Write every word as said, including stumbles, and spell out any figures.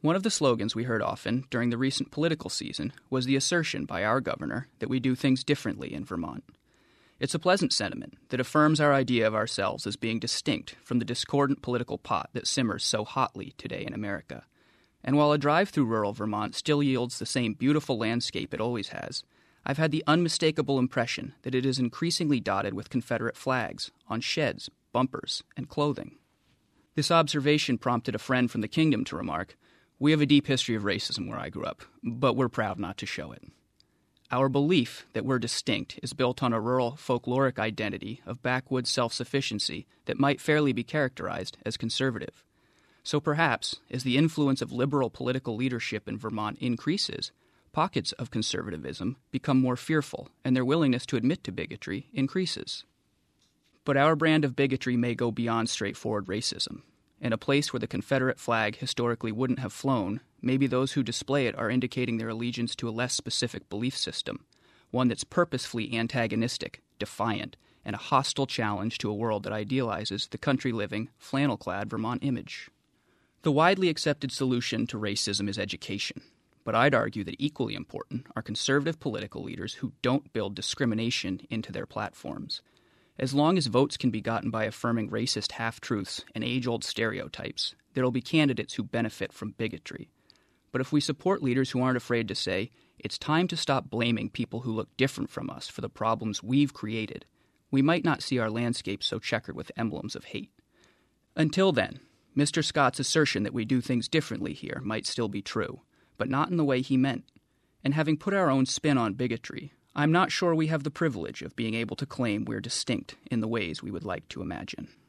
One of the slogans we heard often during the recent political season was the assertion by our governor that we do things differently in Vermont. It's a pleasant sentiment that affirms our idea of ourselves as being distinct from the discordant political pot that simmers so hotly today in America. And while a drive through rural Vermont still yields the same beautiful landscape it always has, I've had the unmistakable impression that it is increasingly dotted with Confederate flags on sheds, bumpers, and clothing. This observation prompted a friend from the kingdom to remark, "We have a deep history of racism where I grew up, but we're proud not to show it." Our belief that we're distinct is built on a rural folkloric identity of backwoods self-sufficiency that might fairly be characterized as conservative. So perhaps, as the influence of liberal political leadership in Vermont increases, pockets of conservatism become more fearful and their willingness to admit to bigotry increases. But our brand of bigotry may go beyond straightforward racism. In a place where the Confederate flag historically wouldn't have flown, maybe those who display it are indicating their allegiance to a less specific belief system, one that's purposefully antagonistic, defiant, and a hostile challenge to a world that idealizes the country-living, flannel-clad Vermont image. The widely accepted solution to racism is education, but I'd argue that equally important are conservative political leaders who don't build discrimination into their platforms. As long as votes can be gotten by affirming racist half-truths and age-old stereotypes, there will be candidates who benefit from bigotry. But if we support leaders who aren't afraid to say, it's time to stop blaming people who look different from us for the problems we've created, we might not see our landscape so checkered with emblems of hate. Until then, Mister Scott's assertion that we do things differently here might still be true, but not in the way he meant. And having put our own spin on bigotry, I'm not sure we have the privilege of being able to claim we're distinct in the ways we would like to imagine.